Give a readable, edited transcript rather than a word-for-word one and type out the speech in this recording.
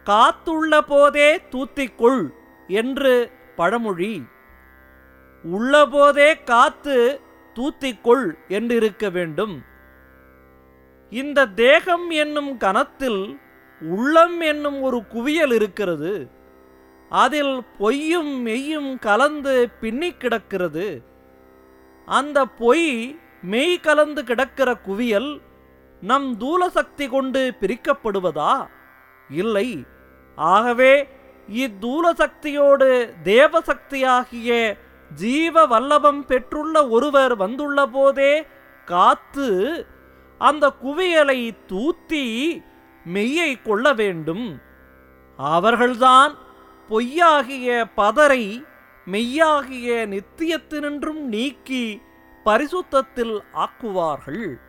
காத்துள்ள போதே தூத்திக்கொள் என்று பழமொழி. உள்ளபோதே காத்து தூத்திக்கொள் என்றிருக்க வேண்டும். இந்த தேகம் என்னும் கணத்தில் உள்ளம் என்னும் ஒரு குவியல் இருக்கிறது. அதில் பொய்யும் மெய்யும் கலந்து பின்னி கிடக்கிறது. அந்த பொய் மெய் கலந்து கிடக்கிற குவியல் நம் தூல சக்தி கொண்டு பிரிக்கப்படுவதா? இல்லை. ஆகவே இத்தூல சக்தியோடு தேவசக்தியாகிய ஜீவ வல்லபம் பெற்றுள்ள ஒருவர் வந்துள்ள போதே காத்து அந்த குவியலை தூத்தி மெய்யை கொள்ள வேண்டும். அவர்கள்தான் பொய்யாகிய பதரை மெய்யாகிய நித்தியத்தினின்றும் நீக்கி பரிசுத்தத்தில் ஆக்குவார்கள்.